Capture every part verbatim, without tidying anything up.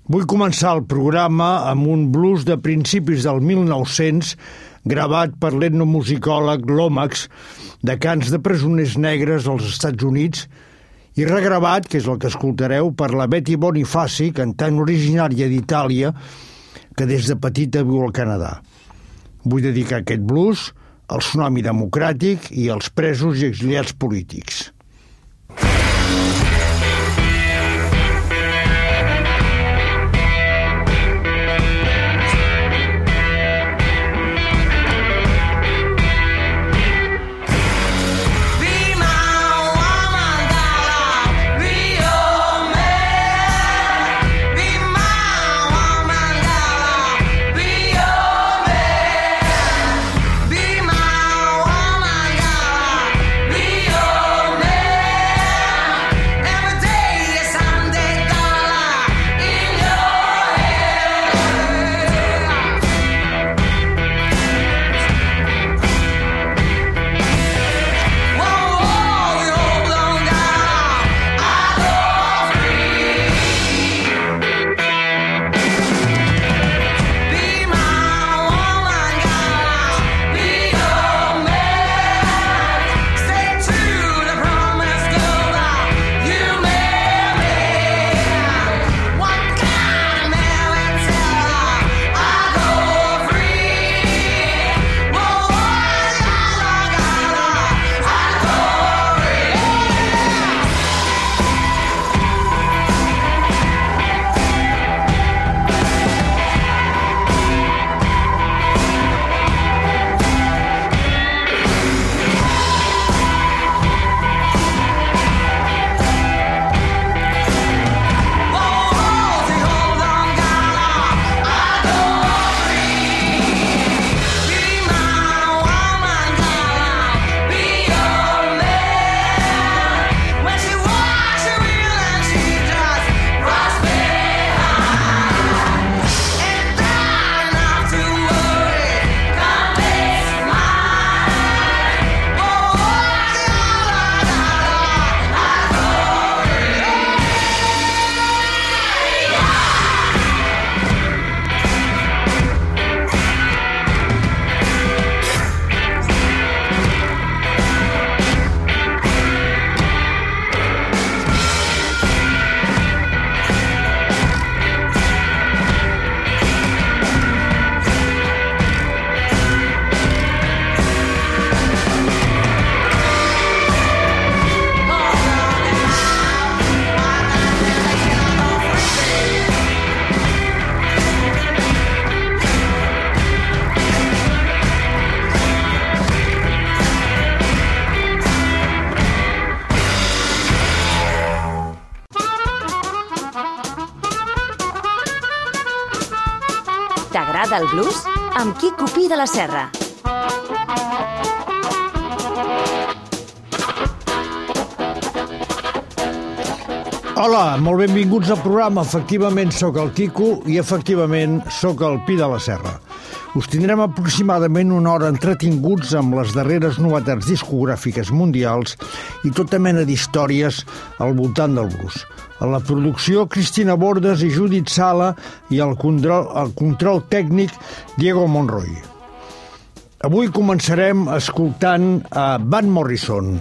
Vull començar el programa amb un blues de principis del mil nou-cents gravat per l'etnomusicòleg Lomax de cants de presoners negres als Estats Units i regravat, que és el que escoltareu, per la Betty Bonifaci, cantant originària d'Itàlia, que des de petita viu al Canadà. Vull dedicar aquest blues al tsunami democràtic i als presos i exiliats polítics. T'agrada el blues? Amb Quico Pi de la Serra. Hola, molt benvinguts al programa. Efectivament, sóc el Quico i efectivament sóc el Pi de la Serra. Us tindrem aproximadament una hora entretinguts amb les darreres novetats discogràfiques mundials i tota mena d'històries al voltant del blues. A la producció, Cristina Bordes i Judit Sala i al control, el control tècnic, Diego Monroy. Avui començarem escoltant a Van Morrison.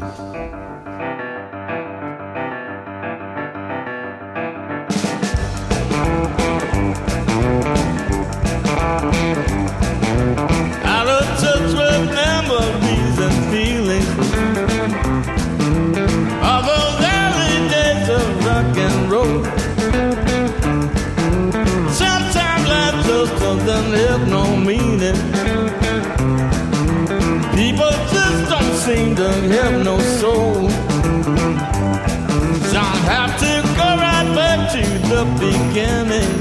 Have no soul. Some have to go right back to the beginning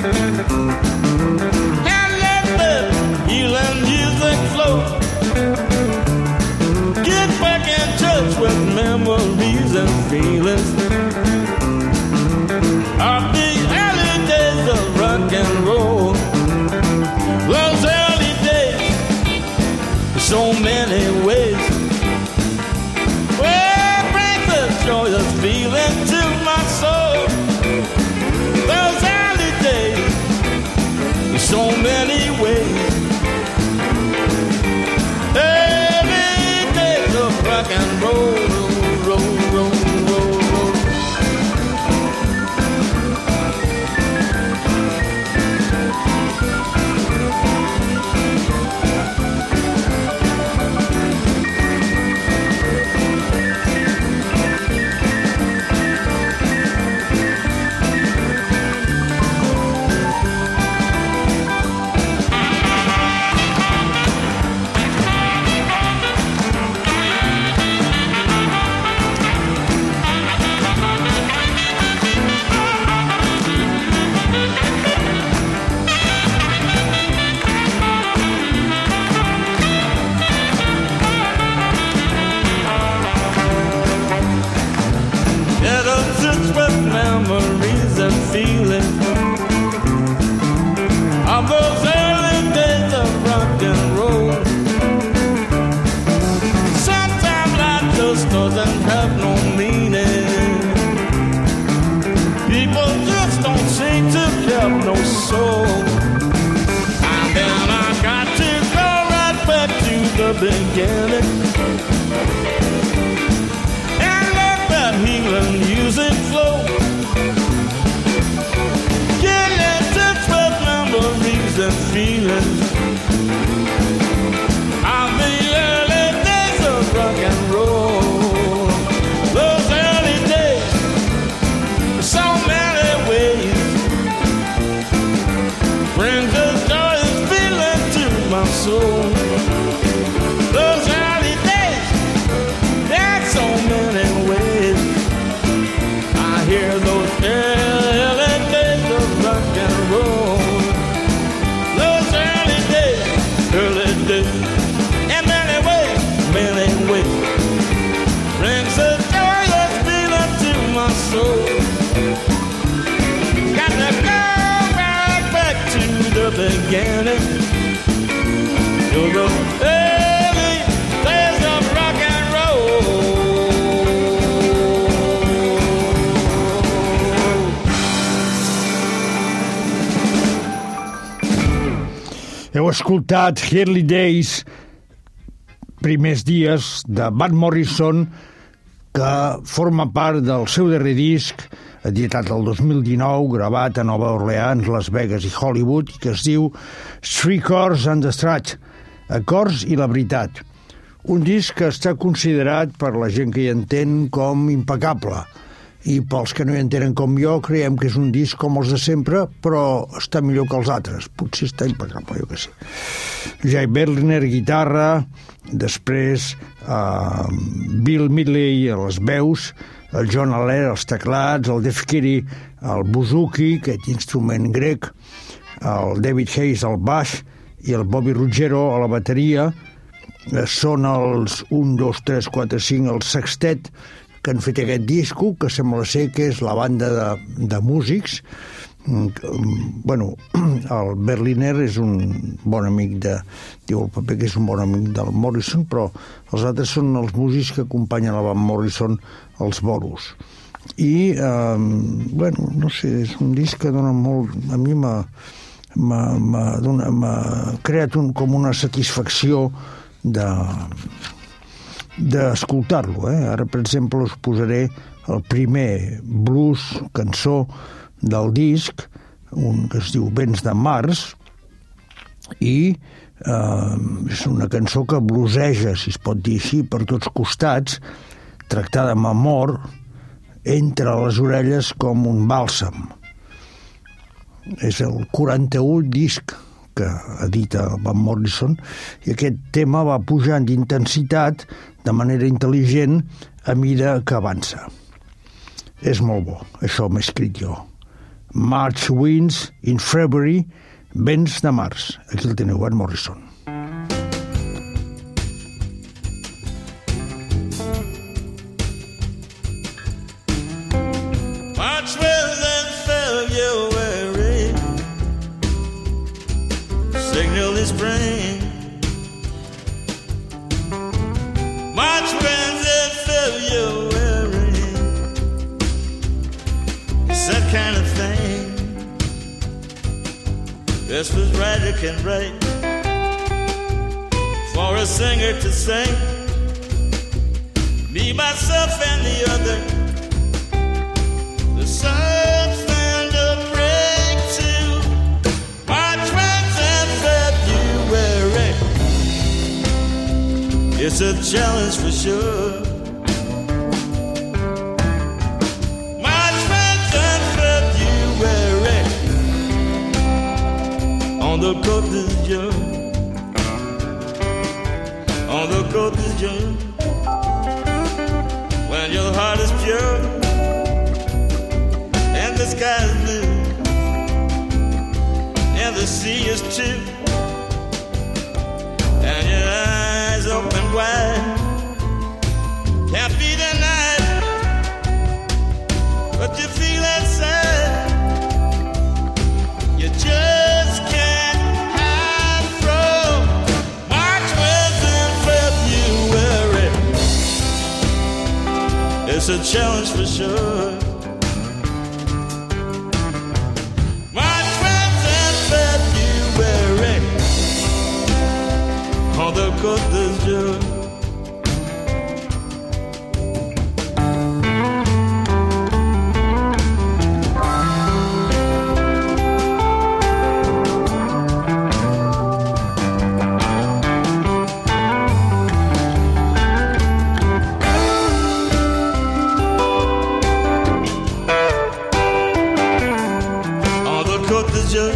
and let the healing music flow. Get back in touch with memories and feelings of the early days of rock and roll. Those early days, so many ways. Joyous feeling to my soul. Those early days. beginning. And let that healing music flow. Get in touch with memories and feelings of the early days of rock and roll. Those early days, so many ways, brings a joyous feeling to my soul. Those early days, there's so many ways. I hear those early days of rock and roll. Those early days, early days, in many ways, many ways, brings a joyous feeling to my soul. Got to go right back to the beginning, to the early days of rock and roll. Heu escoltat Early Days, primers dies, de Van Morrison, que forma part del seu darrer disc, editat el dos mil dinou, gravat a Nova Orleans, Las Vegas i Hollywood, i que es diu Three Chords and the Truth, Acords i la veritat. Un disc que està considerat per la gent que hi entén com impecable, i pels que no hi entenen com jo creiem que és un disc com els de sempre, però està millor que els altres. Potser està impecable, jo què sé. Jay Berliner, guitarra, després uh, Bill Medley a les veus, el John Aller als teclats, el Def Kitty al buzuki, aquest instrument grec, el David Hayes al baix i el Bobby Ruggiero a la bateria. Són els un, dos, tres, quatre, cinc, el sextet que han fet aquest disco, que sembla ser que és la banda de, de músics. Bueno, el Berliner és un bon amic de... Diu el paper que és un bon amic del Morrison, però els altres són els músics que acompanyen la Van Morrison als bolos. I, eh, bueno, no sé, és un disc que dona molt... A mi m'ha, m'ha, m'ha, dona, m'ha creat un, com una satisfacció de... d'escoltar-lo, eh? Ara, per exemple, us posaré el primer blues, cançó del disc, un que es diu Vents de Març, i eh, és una cançó que bluseja, si es pot dir així, per tots costats, tractada amb amor, entre les orelles com un bàlsam. És el quaranta-u disc que edita Van Morrison, i aquest tema va pujant d'intensitat de manera intel·ligent a mida que avança. És molt bo, això m'he escrit jo. March Winds in February, vents de març. Aquí el teniu, Van Morrison. March winds in February, signal is spring. March winds in February, it's that kind of thing. This was right, I can write for a singer to sing. Me, myself, and the other. The something to bring to March winds in February. It's a challenge for sure. March winds in February, on the Côte d'Azur, on the Côte d'Azur, when your heart is pure and the sky is blue and the sea is too, and your eyes open wide, can't be denied what you feel inside. You just can't hide from March winds in February. It's a challenge for sure. March winds in February, on the Côte d'Azur. Côte d'Azur,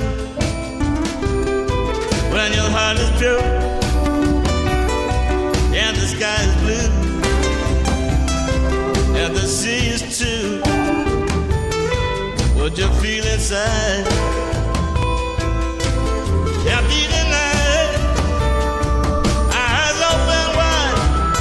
when your heart is pure and the sky is blue and the sea is too, what you feel inside after the night, eyes open wide,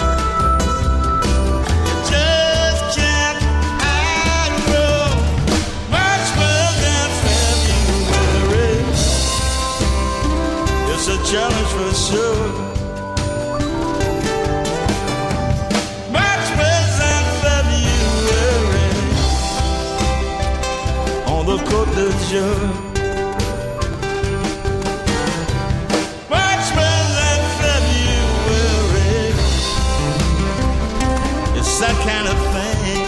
you just can't hide from much more than February. It's a challenge for sure. Much more than February on the Côte d'Azur. Much more than February. It's that kind of thing.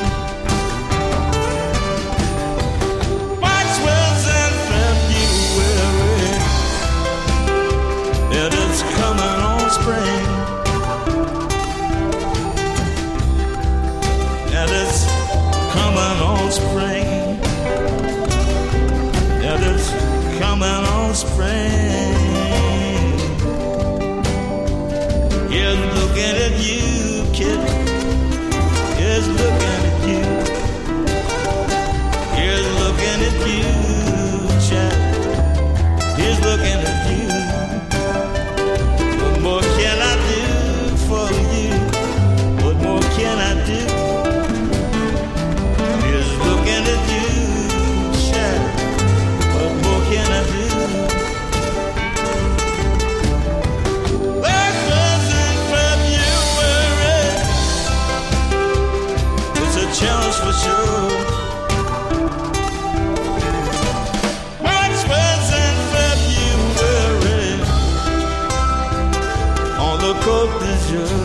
Much more than February. And it's coming on spring. And it's coming on spring. And it's coming on spring. Here's looking at you, kid. Here's looking at you. Here's looking at you, chap. Here's looking at you. What more can I do for you? What more can I do? Here's looking at you, chap. What more can I do? That wasn't February. It's a challenge for sure. Much worse than February on the Côte d'Azur.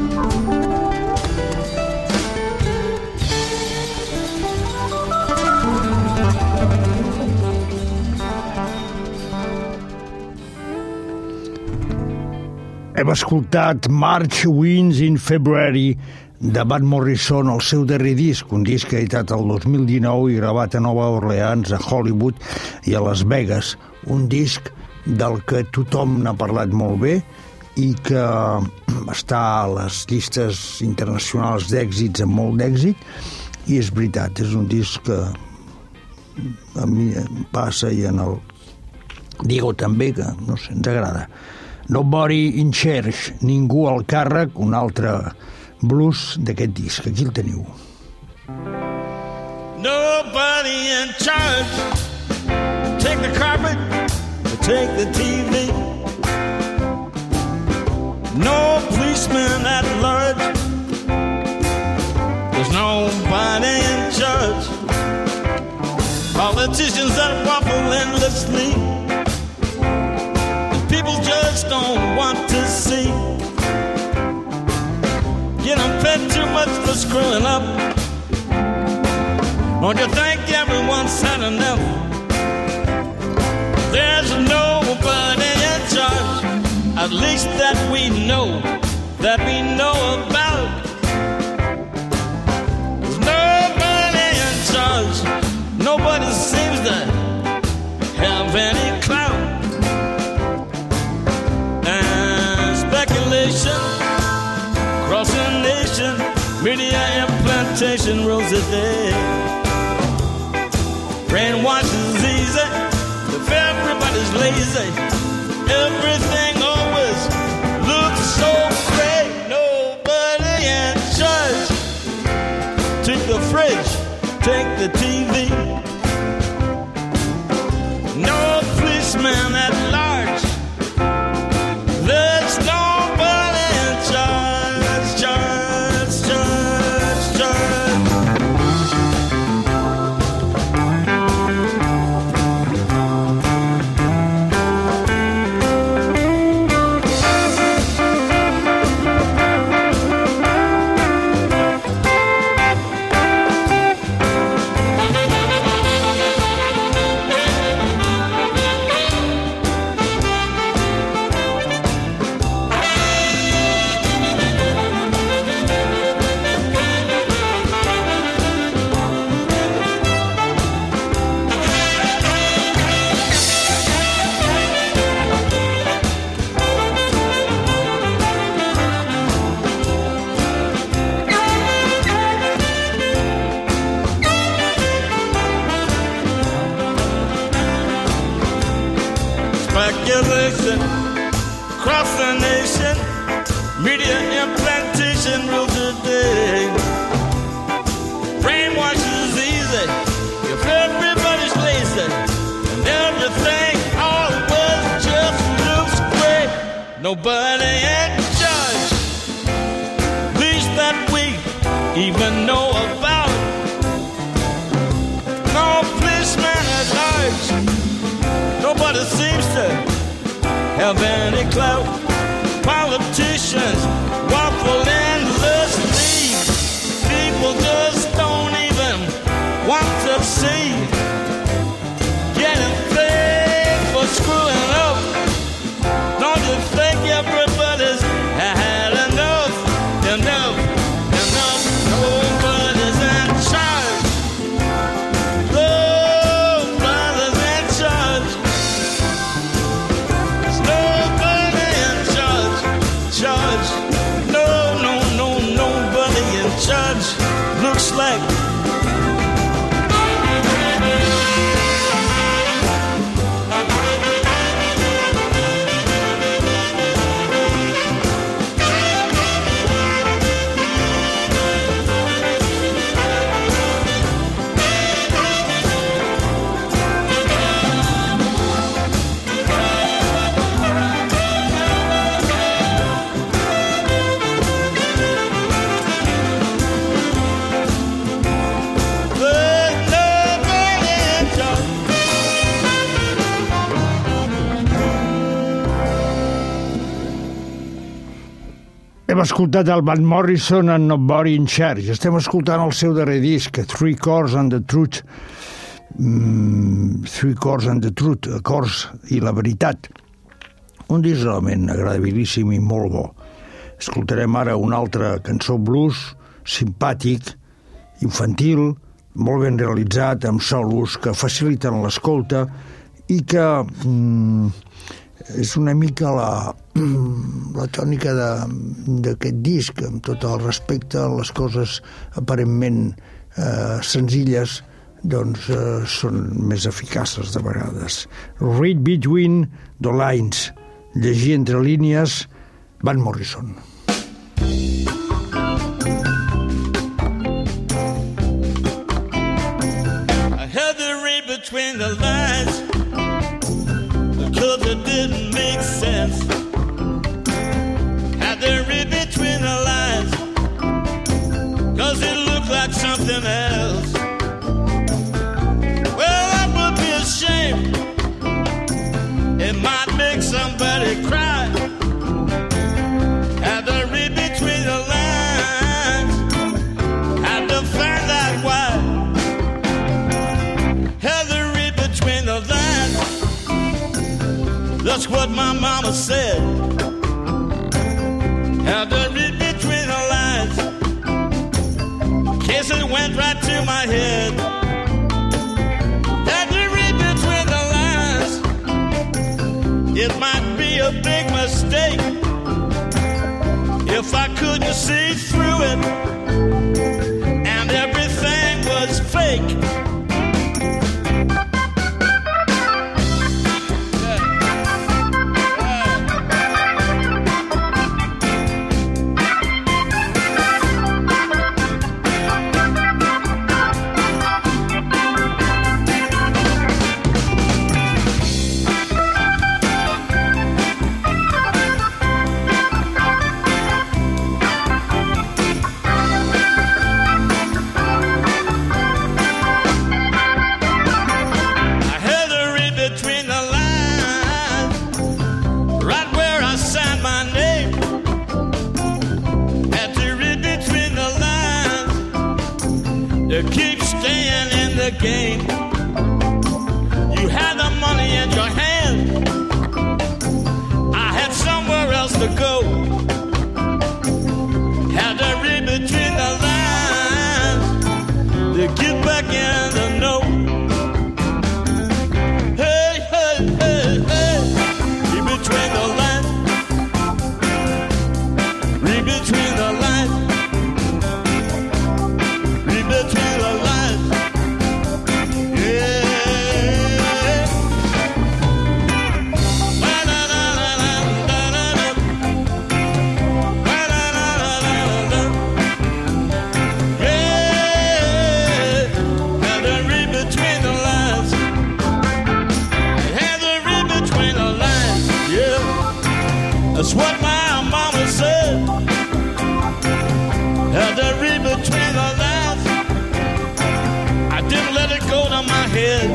Hem escoltat March Winds in February de Van Morrison, el seu darrer disc, un disc editat el dos mil dinou i gravat a Nova Orleans, a Hollywood i a Las Vegas. Un disc del que tothom n'ha parlat molt bé i que està a les llistes internacionals d'èxits amb molt d'èxit, i és veritat, és un disc que a mi em passa i en el Diego també, que no sé, ens agrada. Nobody in Church, ningú al càrrec, un altre blues d'aquest disc. Aquí el teniu. Nobody in charge. Take the carpet, take the T V. No policeman at large. There's nobody in charge. Politicians that waffle endlessly. People just don't want to see. You don't pay too much for screwing up. Don't you think everyone's had enough? There's nobody in charge, at least that we know, that we know about. There's nobody in charge. Nobody seems to have any clout. Across the nation, media implantation rules the day. Brainwash is easy, if everybody's lazy, everything always looks so great. Nobody in charge. Take the fridge, take the T V. No policeman at large. There's nobody in charge, charge, charge, charge. regulation across the nation. Media implantation rules today. Brainwash is easy if everybody's lazy, and everything always just looks great. Nobody in charge, least that we even know about. No policeman at large, nobody seems to have any clout. Politicians waffle endlessly. People just don't even want to see. Getting paid for screwing up. Don't you think everybody's had enough? Enough, enough. Nobody's in charge. Nobody's in charge. There's nobody in charge. Charge. No, no, no, nobody in charge. Looks like Hem escoltat el Van Morrison en Nobody in Charge. Estem escoltant el seu darrer disc, Three Chords and the Truth. Mm, Three Chords and the Truth, acords i la veritat. Un disc realment agradabilíssim i molt bo. Escoltarem ara una altra cançó blues, simpàtic, infantil, molt ben realitzat, amb solos que faciliten l'escolta i que mm, és una mica la, la tònica d'aquest disc, amb tot el respecte a les coses aparentment eh, senzilles, doncs eh, són més eficaces de vegades. Read Between the Lines, llegir entre línies, Van Morrison. I had to read between the lines because it didn't make sense. Had to read between the lines because it looked like something else. Well, that would be a shame. It might make somebody cry. Had to read between the lines. Had to find out why. Had to read between the lines. That's what my mama said. Had to read between the lines. In case it went right to my head. Had to read between the lines. It might be a big mistake if I couldn't see through it and everything was fake. Keep staying in the game. You had the money in your hand. I had somewhere else to go. Had to read between the lines to get back in the know. Hey, hey, hey, hey. Read between the lines. Read between the lines. Read between the lines. That's what my mama said. Had to read between the lines. I didn't let it go to my head.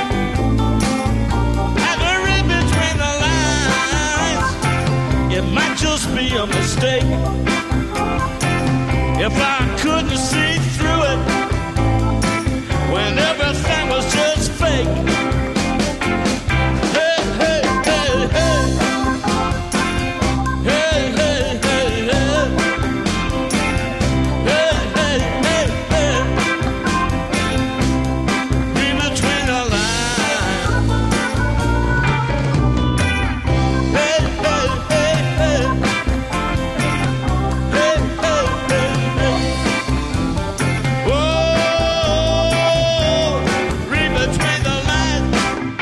Had to read between the lines. It might just be a mistake. If I couldn't see through it when everything was just fake. Hey, hey, hey, hey. Hey, hey, hey, hey. Hey, hey, hey, hey. Read between the lines. Hey, hey, hey, hey. Hey, hey, hey, hey. Whoa, read between the lines.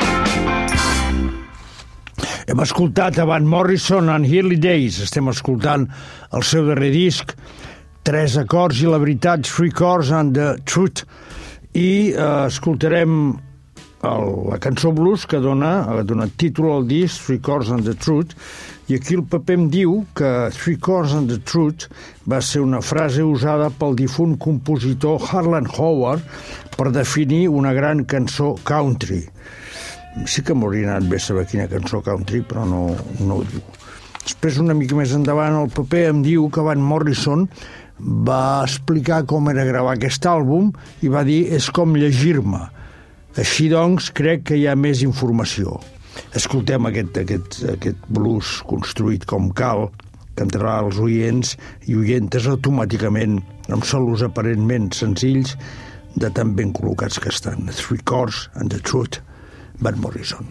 Hem escoltat a Van Morrison en Early Days. Estem escoltant el seu darrer disc, Tres acords i la veritat, Three Chords and the Truth. I eh, escoltarem el, la cançó blues que dona, ha donat títol al disc, Three Chords and the Truth. I aquí el paper em diu que Three Chords and the Truth va ser una frase usada pel difunt compositor Harlan Howard per definir una gran cançó country. Sí que m'hauria anat bé saber quina cançó country, però no, no ho diu. Després, una mica més endavant, el paper em diu que Van Morrison va explicar com era gravar aquest àlbum i va dir, és com llegir-me. Així doncs, crec que hi ha més informació. Escoltem aquest, aquest, aquest blues construït com cal, que entrarà als oients i oientes automàticament amb solos aparentment senzills de tan ben col·locats que estan. Three Chords and the Truth, Van Morrison.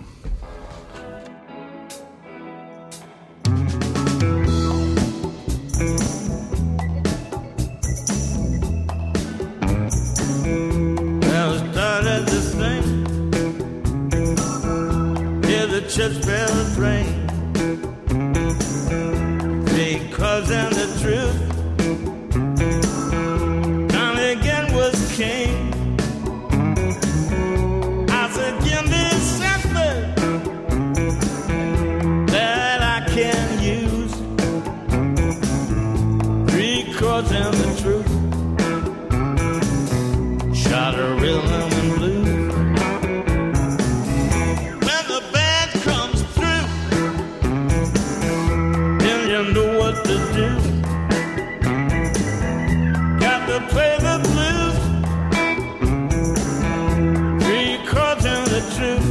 Well, I started this thing. Hear the church bells ring. Because and the truth. John again was king. I said, give me something that I can use. Three chords and the truth. Shot a rhythm and blues. When the band comes through, then you know what to do. Got to play the blues. Three chords and the truth.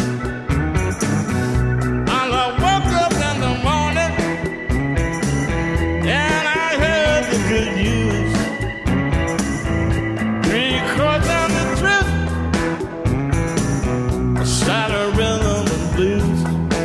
And I woke up in the morning and I heard the good news. Three chords and the truth. A side of rhythm and blues.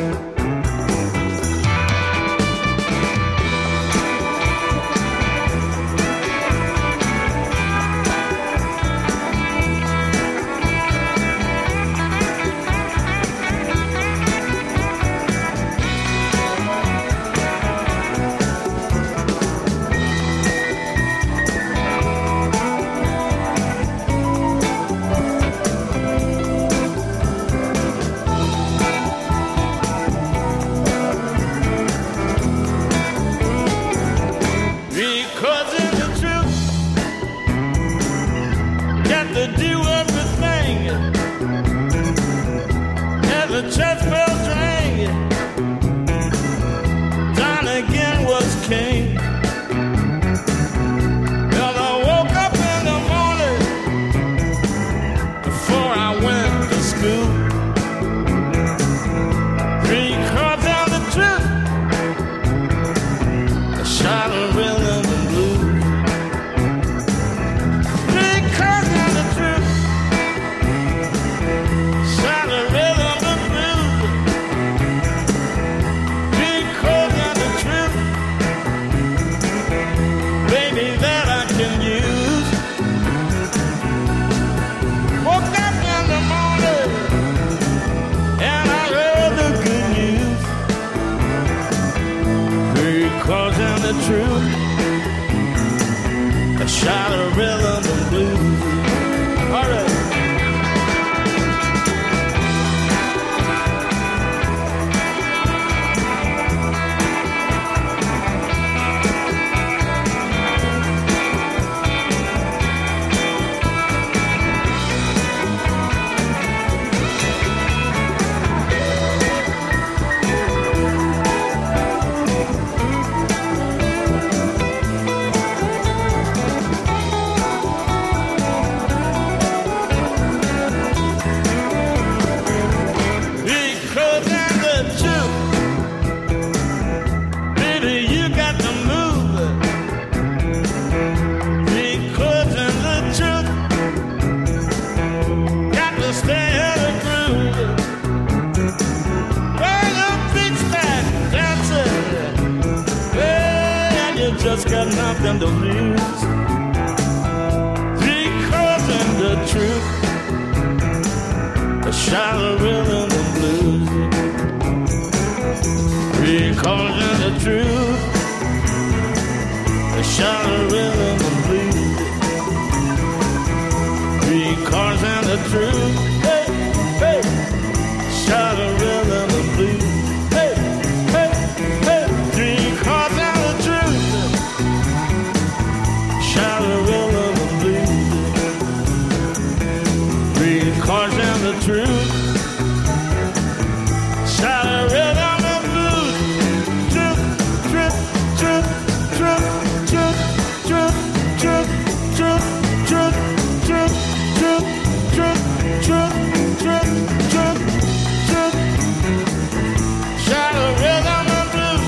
Three chords and the truth. Got to do everything. As the church bells rang, John again was king. Well, I woke up in the morning before I went to school. Three chords and the truth. A shot of rhythm and blues. Three chords and the truth. Shot of rhythm and blues. Three chords and the truth. Baby, that I can use. Woke up in the morning and I heard the good news. Three chords and the truth. A shot of rhythm and blues. All right. just got nothing to lose. Three chords and the truth, a shot of rhythm and blues. Three chords and the truth, a shot of rhythm and blues. Three chords and the truth, hey, hey, shot of rhythm and blues. Hey, hey, hey, three chords and the truth, shot of rhythm and blues. Three chords and the truth, shot of rhythm and blues. Truth, truth, truth, truth, truth, truth, truth, truth, truth, truth, truth, truth, truth, truth, truth, truth, shot of rhythm and blues.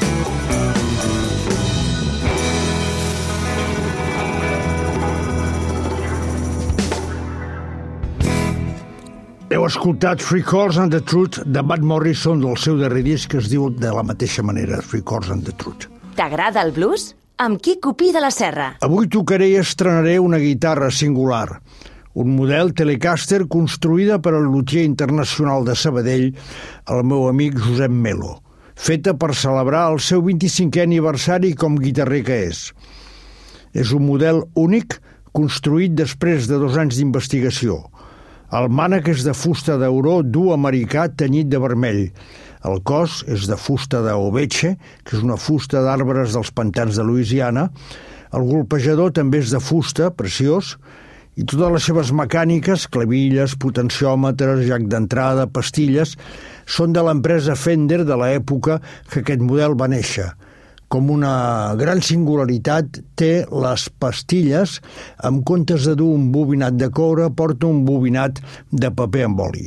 Heu escoltat Three Chords and the Truth de Matt Morrison del seu darrer disc, que es diu de la mateixa manera, Three Chords and the Truth. T'agrada el blues? Amb Quico Pi de la Serra. Avui tocaré i estrenaré una guitarra singular, un model Telecaster construïda per al luthier internacional de Sabadell, el meu amic Josep Melo, feta per celebrar el seu vint-i-cinquè aniversari com guitarrer que és. És un model únic, construït després de dos anys d'investigació. El mànec és de fusta d'auró dur americà tenyit de vermell. El cos és de fusta d'oveche, que és una fusta d'arbres dels pantans de Louisiana. El golpejador també és de fusta, preciós, i totes les seves mecàniques, clavilles, potenciòmetres, jack d'entrada, pastilles, són de l'empresa Fender de l'època que aquest model va néixer. Com una gran singularitat, té les pastilles, en comptes de dur un bobinat de coure, porta un bobinat de paper amb oli.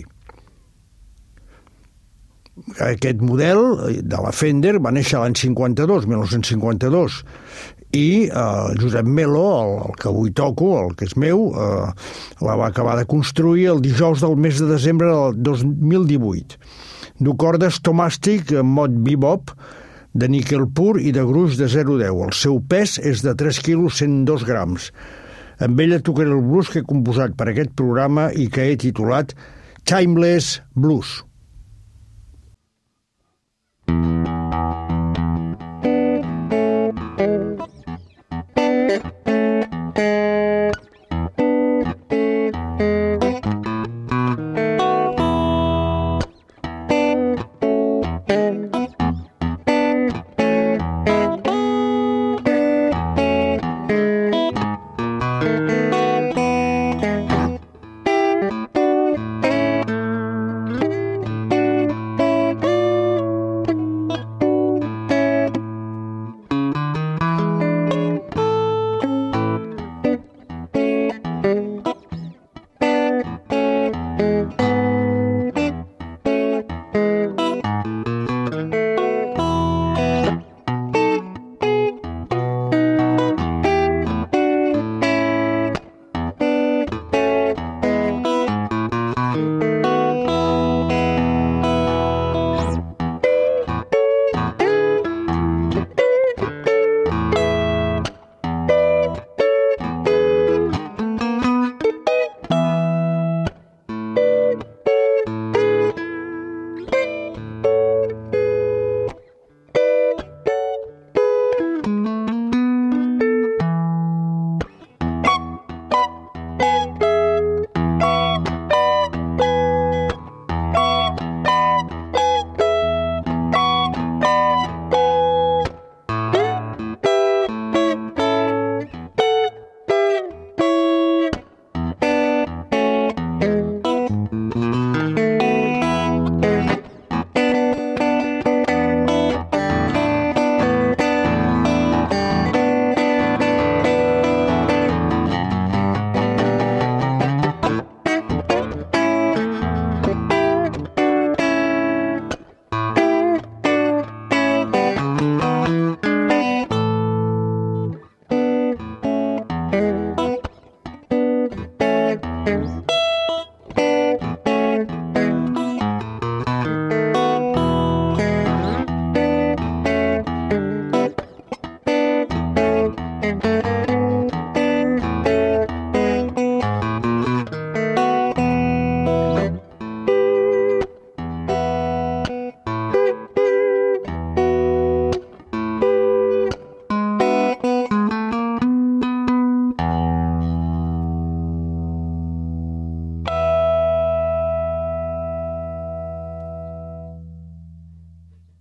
Aquest model de la Fender va néixer l'any cinquanta-dos, mil nou-cents cinquanta-dos, i eh, Josep Melo, el, el que avui toco, el que és meu, eh, la va acabar de construir el dijous del mes de desembre del dos mil divuit. Du cordes tomàstic en mod bebop, de níquel pur i de gruix de zero coma deu. El seu pes és de tres quilos cent dos grams. Amb ella tocaré el blues que he composat per aquest programa i que he titulat Timeless Blues.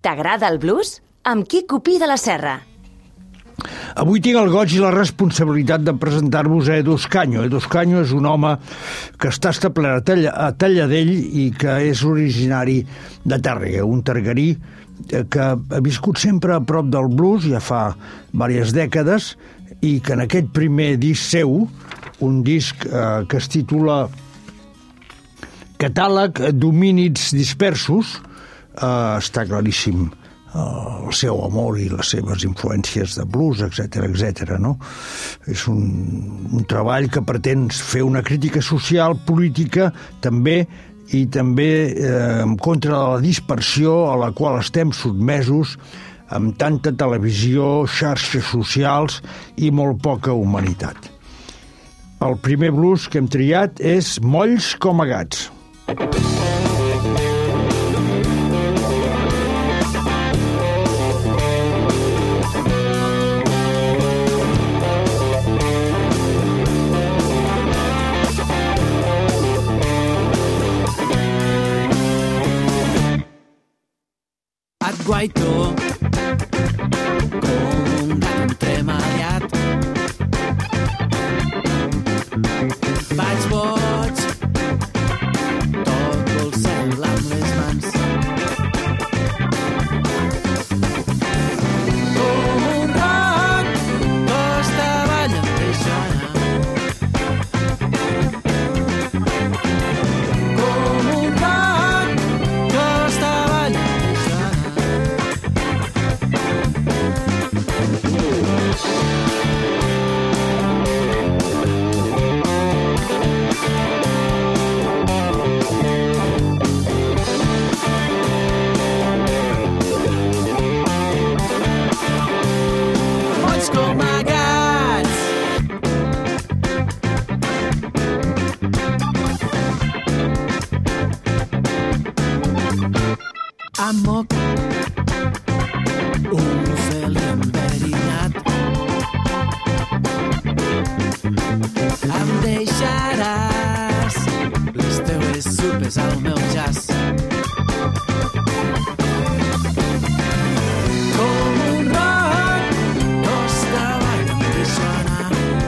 T'agrada el blues? Amb Quico Pi de la Serra. Avui tinc el goig i la responsabilitat de presentar-vos a Edu Escanyo. Edu Escanyo és un home que està establert a, Talla, a Talladell i que és originari de Tàrrega, un targarí que ha viscut sempre a prop del blues, ja fa diverses dècades, i que en aquest primer disc seu, un disc eh, que es titula Catàleg d'Homínids Dispersos, eh, està claríssim el seu amor i les seves influències de blues, etcètera, etcètera, no? És un, un treball que pretén fer una crítica social, política, també, i també eh, en contra de la dispersió a la qual estem sotmesos amb tanta televisió, xarxes socials i molt poca humanitat. El primer blues que hem triat és Molls com a gats. Guaitó, com un gat entremaliat. Vaig boig, toco el cel amb les mans. Com un roc, costa avall em deixa anar. Com un roc, costa avall em deixa anar. Molls com a gats. Amb moc, un ocel enverinat. Em deixaràs les teues sopes al meu jazz. Com un roc, costa avall em deixa anar.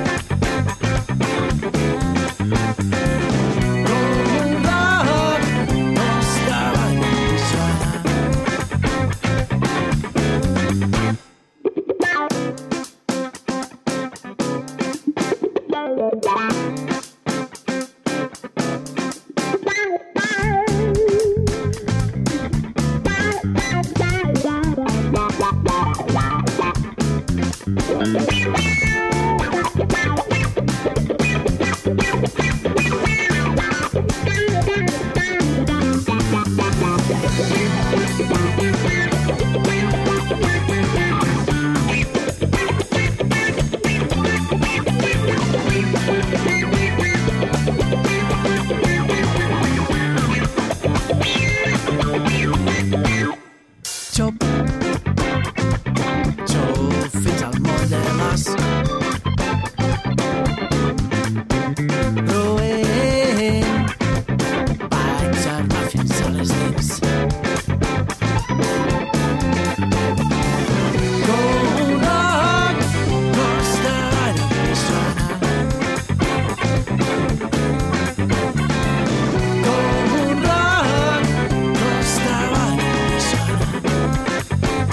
Com un roc, costa avall em deixa anar. Xop, xop fins al moll de l'os. Roent, vaig armar fins a les dents. Com un roc, costa avall em deixa anar. Com un roc, costa avall em deixa anar.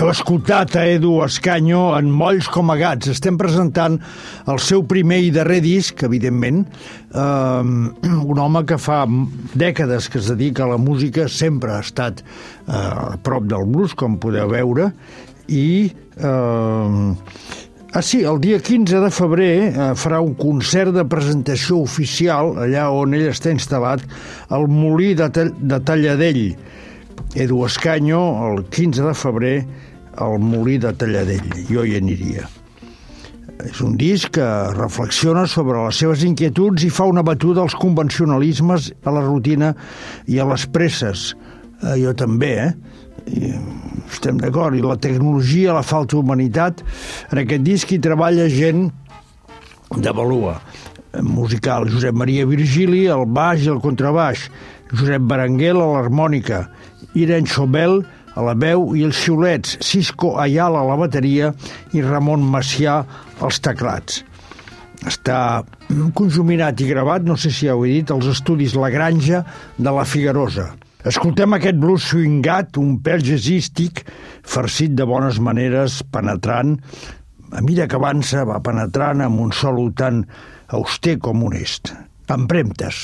Heu escoltat a Edu Escanyo en Molls com a gats. Estem presentant el seu primer i darrer disc, evidentment. Um, un home que fa dècades que es dedica a la música, sempre ha estat uh, a prop del blues, com podeu veure, i... Uh, ah, sí, el dia quinze de febrer uh, farà un concert de presentació oficial allà on ell està instal·lat, al Molí de, de Talladell. Edu Escanyo, el quinze de febrer, al Molí de Talladell. Jo hi aniria. És un disc que reflexiona sobre les seves inquietuds i fa una batuda als convencionalismes, a la rutina i a les presses. Eh, jo també, eh? I estem d'acord. I la tecnologia, la falta d'humanitat. En aquest disc hi treballa gent de valua musical. Josep Maria Virgili, al baix i al contrabaix. Josep Berenguer, a l'harmònica. Irene Chobel, a la veu i els xiulets, Cisco Ayala a la bateria i Ramon Macià als teclats. Està conjuminat i gravat, no sé si ja ho he dit, als estudis La Granja de la Figuerosa. Escoltem aquest blues swingat, un pèl jazzístic, farcit de bones maneres, penetrant. A mesura que avança, va penetrant amb un solo tan auster com honest. Empremtes.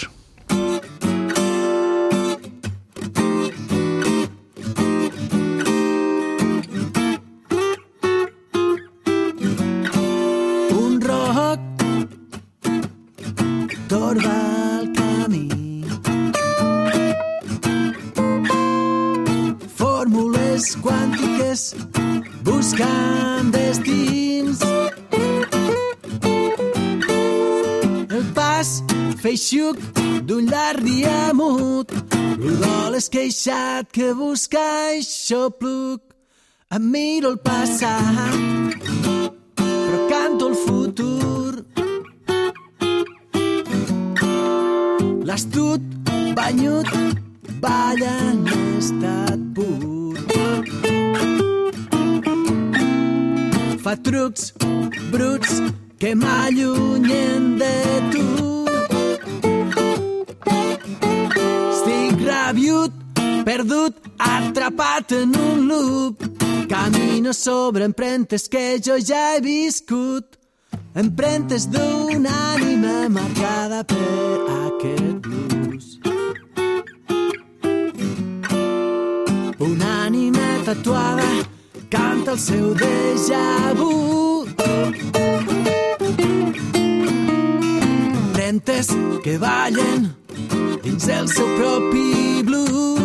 Torba el camí, fórmules quàntiques buscant destins, el pas feixuc d'un llarg dia mut, l'udol esqueixat que busca aixopluc. Em miro el passat, però canto el futur. L'astut, banyut, balla en estat pur. Fa trucs bruts que m'allunyen de tu. Estic rabiut, perdut, atrapat en un loop. Camino sobre empremtes que jo ja he viscut. Empremtes d'una ànima marcada per aquest blues. Una ànima tatuada canta el seu déjà vu. Empremtes que ballen dins el seu propi blues.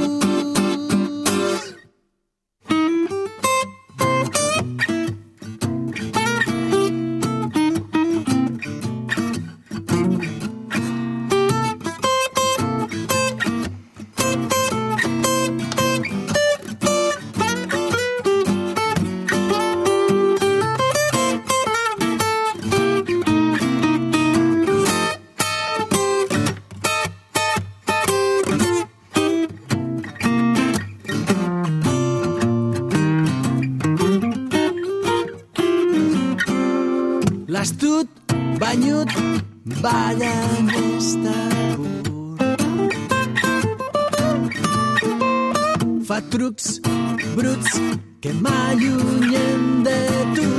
L'astut, banyut, balla en estat pur. Fa trucs bruts que m'allunyen de tu.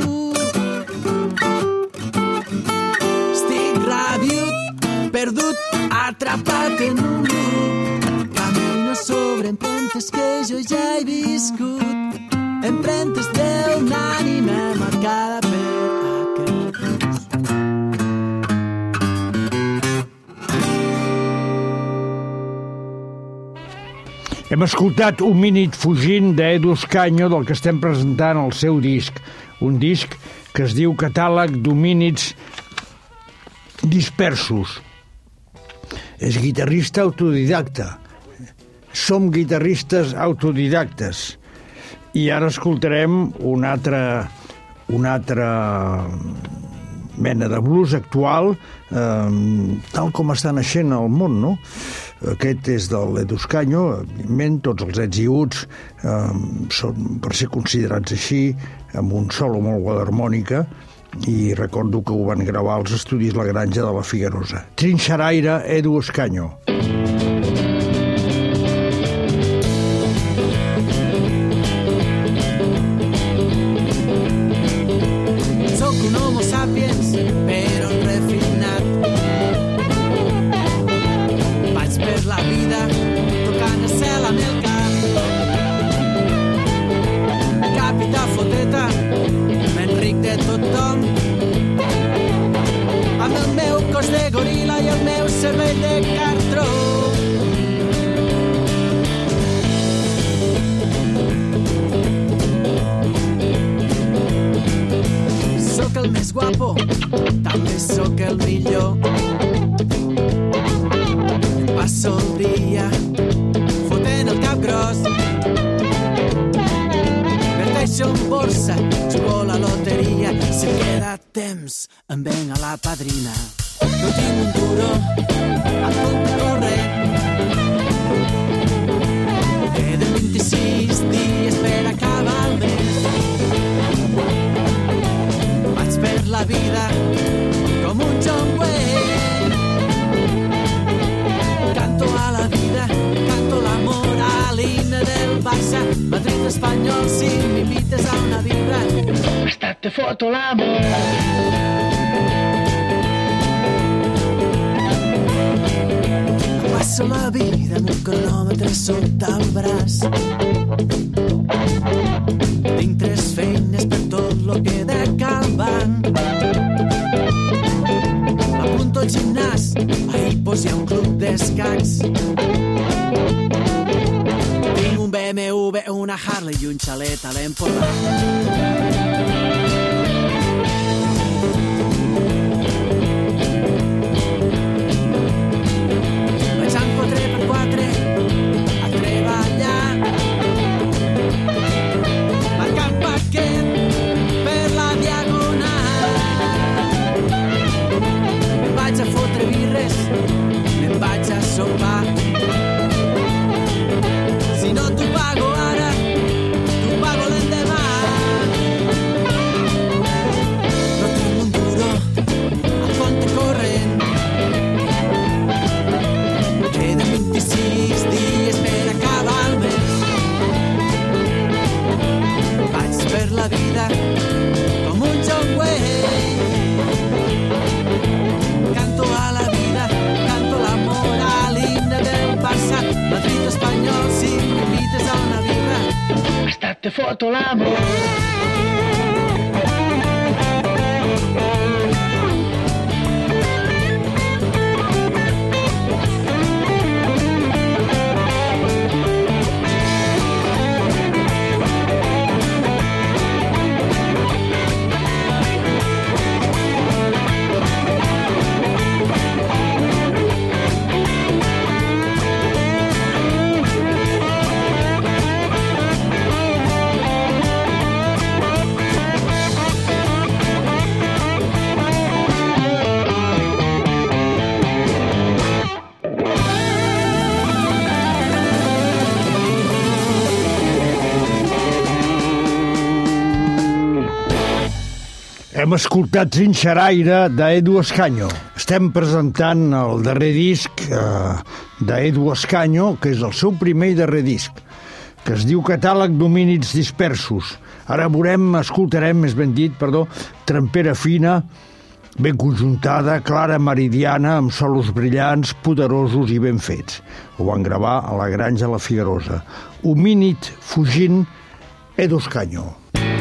Estic rabiut, perdut, atrapat en un loop. Camino sobre empremtes que jo ja he viscut. Empremtes d'una ànima marcada per Hem escoltat Homínid fugint d'Edu Escanyo, del que estem presentant el seu disc. Un disc que es diu Catàleg d'Homínids Dispersos. És guitarrista autodidacta. Som guitarristes autodidactes. I ara escoltarem una altra, una altra mena de blues actual, eh, tal com està naixent al món, no? Aquest és de l'Edu Escanyo, evidentment, tots els ets i uts eh, són per ser considerats així, amb un solo molt bo d'harmònica, i recordo que ho van gravar als estudis La Granja de la Figuerosa. Trinxeraire, Edu Escanyo. Sapiens, però refinat. Vaig per la vida tocant el cel amb el cap. Capità Foteta, m'enric de tothom, amb el meu cos de goril·la i el meu cervell de cartró. Soc el més guapo, també soc el millor. Passo el dia fotent el cap gros. Verteixo en borsa, jugo la loteria. Si em queda temps, em venc a la padrina. No tinc un duro, al compte corrent. Queden vint-i-sis dies per acabar el mes. Vaig per la vida com un John Wayne. Canto a la vida, canto l'amor a l'himne del Barça. Madrid espanyol, si m'invites a una birra, estat te foto l'amor. Passo la vida amb un cronòmetre sota el braç. Tinc tres feines per tot lo que de cal banc. Apunto al gimnàs, a Hipos hi ha un club d'escacs. Tinc un B M W, una Harley i un xalet a l'Empordà. Si no t'ho pago ara, t'ho pago l'endemà. No tinc un duro al compte corrent. Queden vint-i-sis dies per acabar el mes. Vaig per la vida com un John Wayne. Canto a la vida, canto l'amor a l'himne del Barça. Madrid espanyol, si m'invites a una birra, estat te foto l'amor. Hem escoltat Trinxeraire d'Edu Ascanyo. Estem presentant el darrer disc eh, d'Edu Ascanyo, que és el seu primer i darrer disc, que es diu Catàleg d'Homínids Dispersos. Ara veurem, escoltarem, més ben dit, perdó, Trempera fina, ben conjuntada, clara meridiana, amb solos brillants, poderosos i ben fets. Ho van gravar a la Granja La Figuerosa. Homínid fugint, Edu Ascanyo.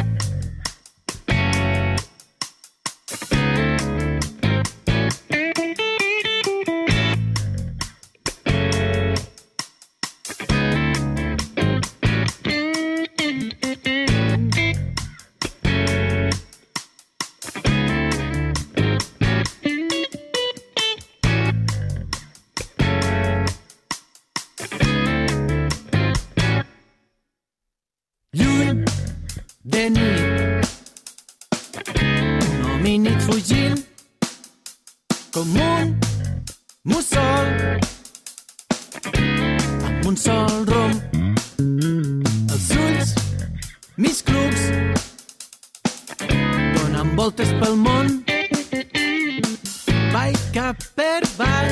De nit, un homínid fugint com un mussol amb un sol romp, els ulls mig clubs donant voltes pel món, vaig cap per avall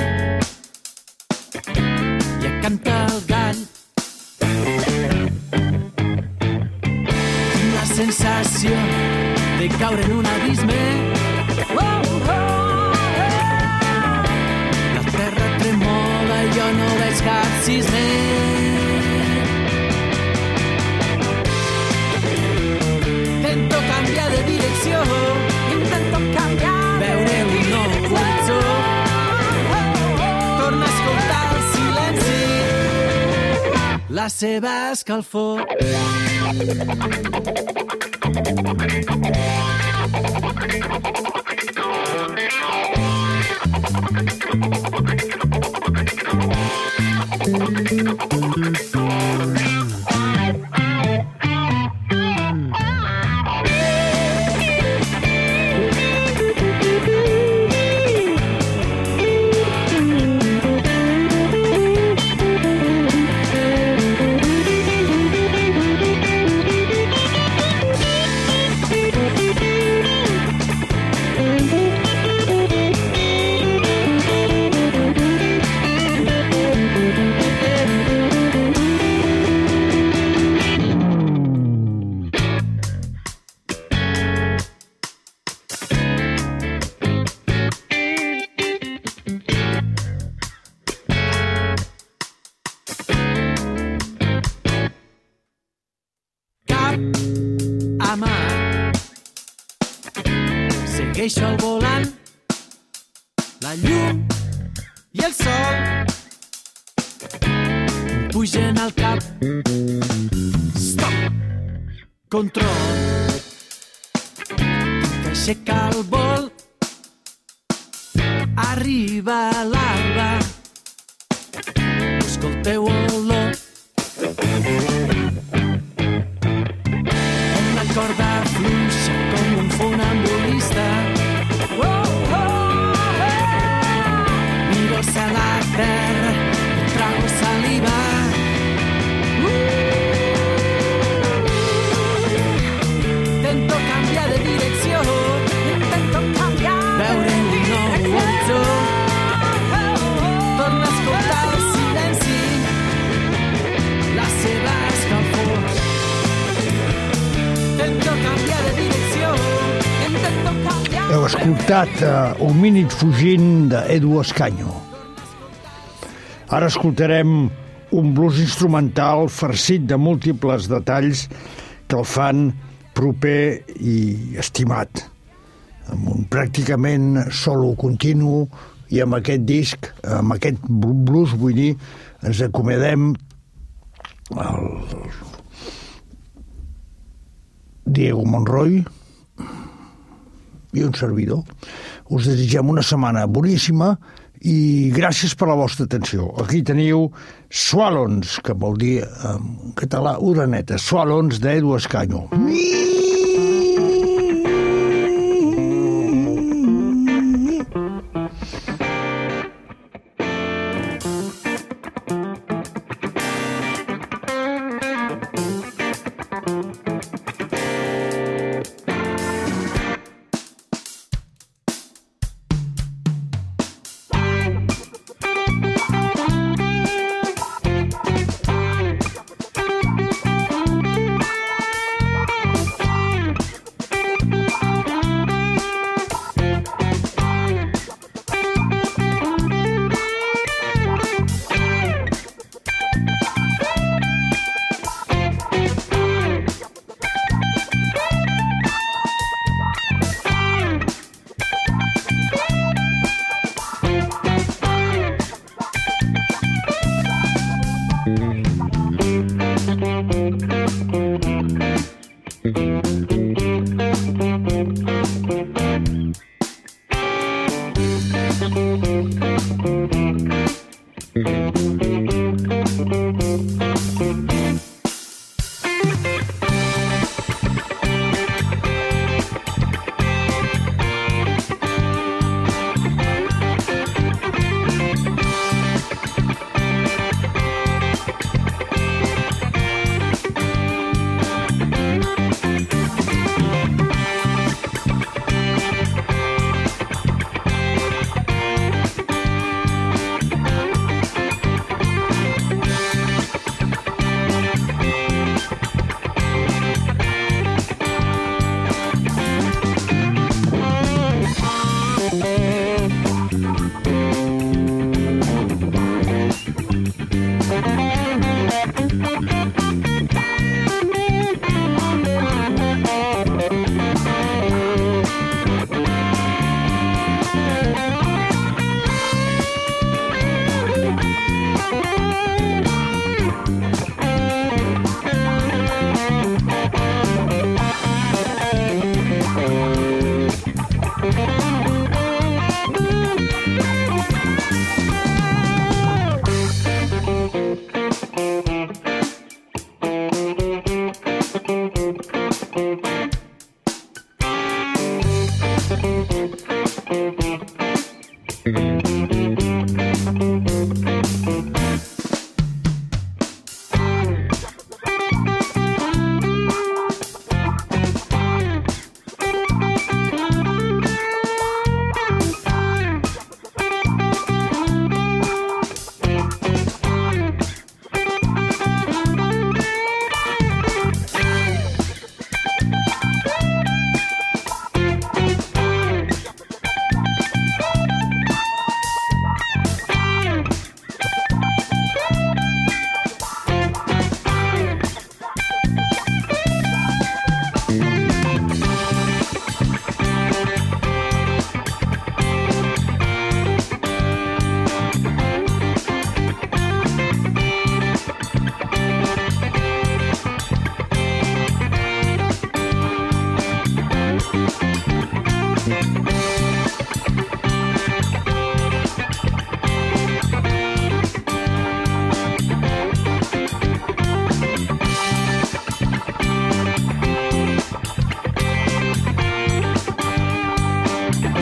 i a cantar el gall. Sensació de caure en un abisme la seva escalfor. Segueixo al volant, la llum i el sol em pugen al cap. Stop! Control. Tinc que aixecar el vol. Arriba l'alba. Escolteu olor. Amb la corda fluixa com un funambulista. Miro a la terra i trago saliva. Intento canviar de direcció. Intento canviar veure un nou horitzó. Torno a escoltar el silenci, la seva escalfor. Intento canviar de direcció. Intento canviar. Heu escoltat uh, Un mínim fugint d'Edu Ascanio. Ara escoltarem un blues instrumental farcit de múltiples detalls que el fan proper i estimat, amb un pràcticament solo continu, i amb aquest disc, amb aquest blues, vull dir, ens acomiadem al Diego Monroy i un servidor. Us desitgem una setmana boníssima i gràcies per la vostra atenció. Aquí teniu Swallons, que vol dir en català orenetes, Swallons d'Edu Ascanio.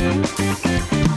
Thank you.